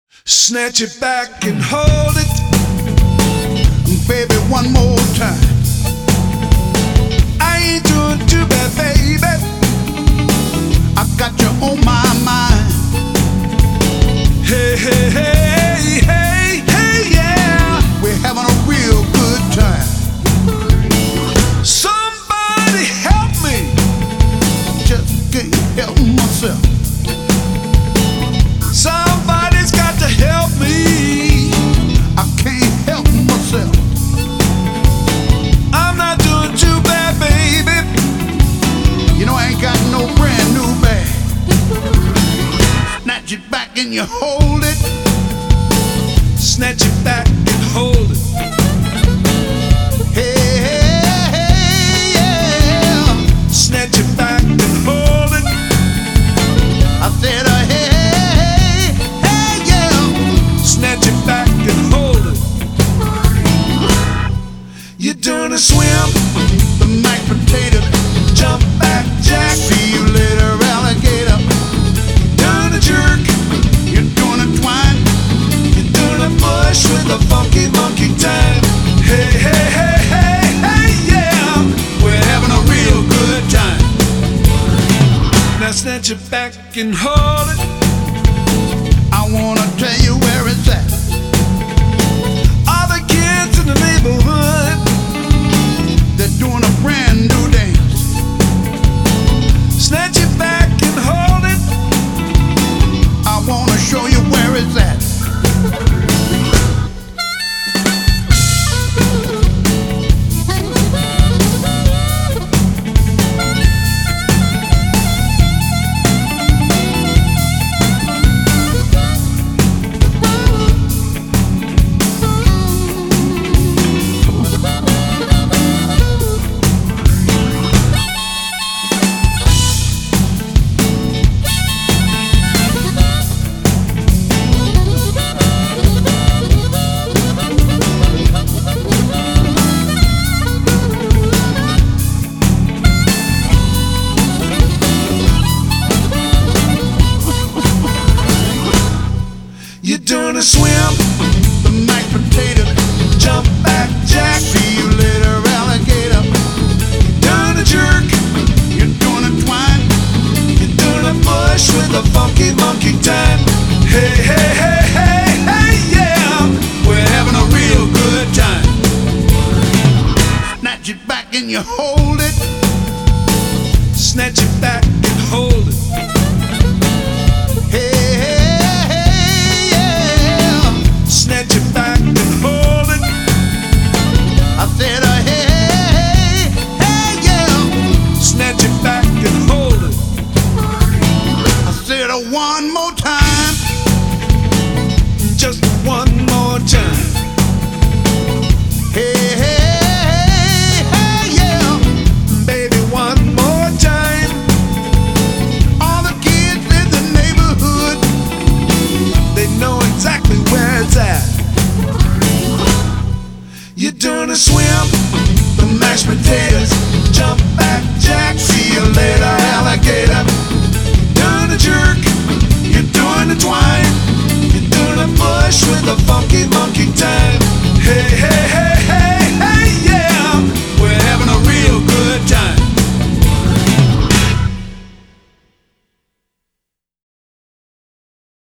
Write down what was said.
Snatch it back and hold it, baby, one more time. I ain't doing too bad, baby. I got you on my mind. Hey, hey, hey, hey, hey, yeah. We're having a real good time. Somebody help me. Just can't help myself. Somebody's got to help me. I can't help myself. I'm not doing too bad, baby. You know I ain't got no brand new bag. Snatch it back and you hold it. Snatch it back and hold it. Hey, hey, hey, yeah. Snatch it back and hold it. I said, hey, hey, hey, yeah. Snatch it back and hold it. You're doing a swim, The mashed potato. jump back, jack. See you later, alligator. Doing a jerk, You're doing a twine. you're doing a push with a funky monkey time. Hey, hey, hey, hey, hey, yeah. We're having a real good time. Now snatch it back and hold it. I wanna tell you where it's at. All the kids in the neighborhood, They're doing a brand new dance. snatch it back and hold it. I wanna show you where it's at. You're doing a swim, The mashed potato. jump back, jack. See you later, alligator. Doing a jerk, You're doing a twine. you're doing a push with a funky monkey time. Hey, hey, hey, hey, hey, yeah. We're having a real good time. Snatch it back and you hold